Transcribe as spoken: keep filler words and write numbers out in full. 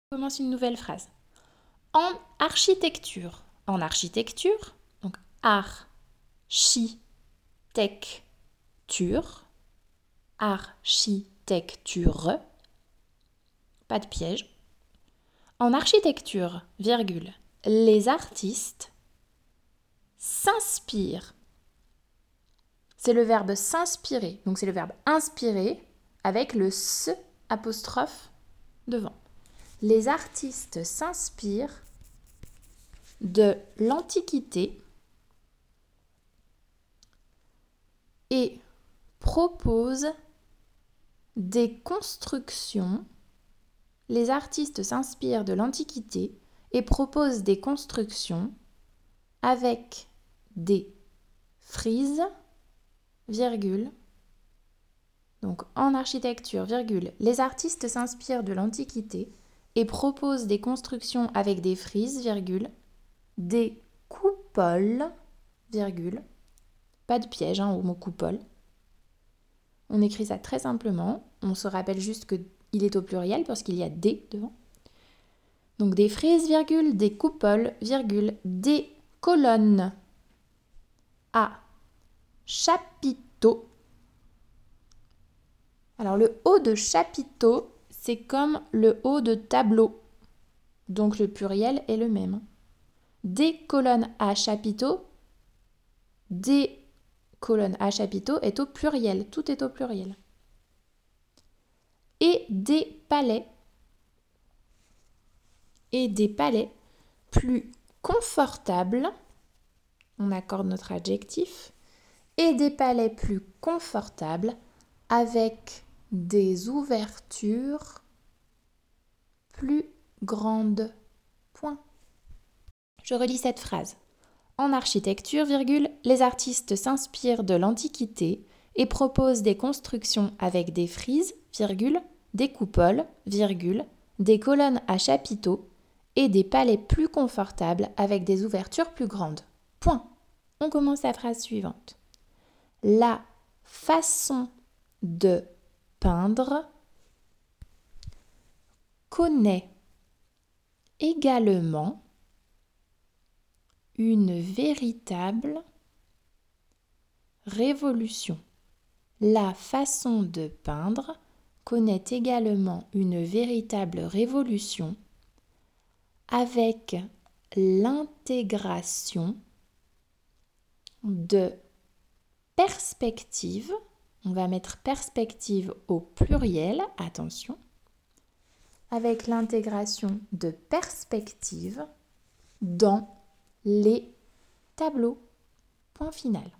On commence une nouvelle phrase. En architecture, en architecture, donc architecture, architecture, pas de piège. En architecture, virgule, les artistes s'inspirent. C'est le verbe s'inspirer, donc c'est le verbe inspirer avec le s apostrophe devant. Les artistes s'inspirent de l'Antiquité et proposent des constructions. Les artistes s'inspirent de l'Antiquité et proposent des constructions avec des frises, virgule. Donc en architecture, virgule, les artistes s'inspirent de l'Antiquité et proposent des constructions avec des frises, virgule, des coupoles, virgule. Pas de piège hein, au mot coupole. On écrit ça très simplement. On se rappelle juste qu'il est au pluriel parce qu'il y a des devant. Donc des frises, virgule, des coupoles, virgule, des colonnes à chapiteaux. Alors le haut de chapiteau, c'est comme le haut de tableau. Donc le pluriel est le même. Des colonnes à chapiteaux, des colonnes à chapiteaux est au pluriel. Tout est au pluriel. Et des palais. Et des palais plus confortables. On accorde notre adjectif. Et des palais plus confortables avec des ouvertures plus grandes. Point. Je relis cette phrase. En architecture, virgule, les artistes s'inspirent de l'Antiquité et proposent des constructions avec des frises, virgule, des coupoles, virgule, des colonnes à chapiteaux et des palais plus confortables avec des ouvertures plus grandes. Point. On commence la phrase suivante. La façon de peindre connaît également une véritable révolution. La façon de peindre connaît également une véritable révolution avec l'intégration de perspectives. On va mettre perspective au pluriel, attention, avec l'intégration de perspectives dans les tableaux. Point final.